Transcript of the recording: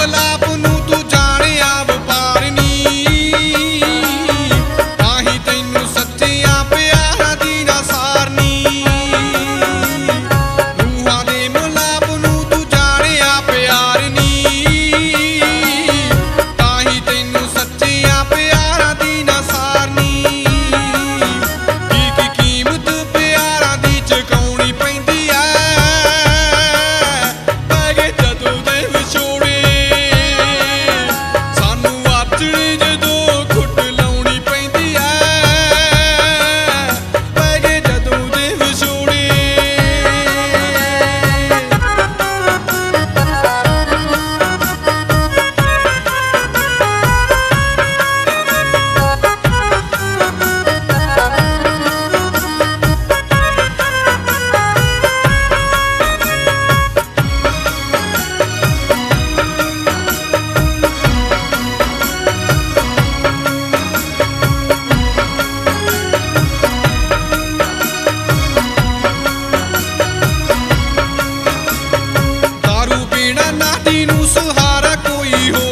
ਮਿਲਾਪ ਨੂੰ ਤੂੰ ਜਾਣਿਆ ਵਪਾਰ ਨੀ, ਤਾਂ ਹੀ ਤੈਨੂੰ ਸੱਚਿਆਂ ਪਿਆਰਾਂ ਦੀ ਨਾ ਸਾਰਨੀ। ਰੂਹਾਂ ਦੇ ਮਿਲਾਪ ਨੂੰ ਤੂੰ ਜਾਣਿਆ ਪਿਆਰ ਨੀ, ਤਾਂ ਹੀ ਤੈਨੂੰ ਸੱਚਿਆਂ ਪਿਆਰਾਂ ਦੀ ਨਾ ਸਾਰਨੀ। ਕੀ ਕੀਮਤ ਪਿਆਰਾਂ ਦੀ ਚੁਕਾਉਣੀ ਪੈਂਦੀ ਐ, ਪੈ ਗਏ ਜਦੋਂ ਦੇ ਵਿਛੋੜੇ। ਸਾਨੂੰ ਆਚੜੀ ਜਦੋਂ ਘੁੱਟ ਲਾਉਣੀ ਪੈਂਦੀ ਐ, ਪੈ ਗਏ ਜਦੋਂ ਦੇ ਵਿਛੋੜੇ। ਦਾਰੂ ਪੀਣਾ ਨਾਟੀ ਨੂੰ ਸਹਾਰਾ ਕੋਈ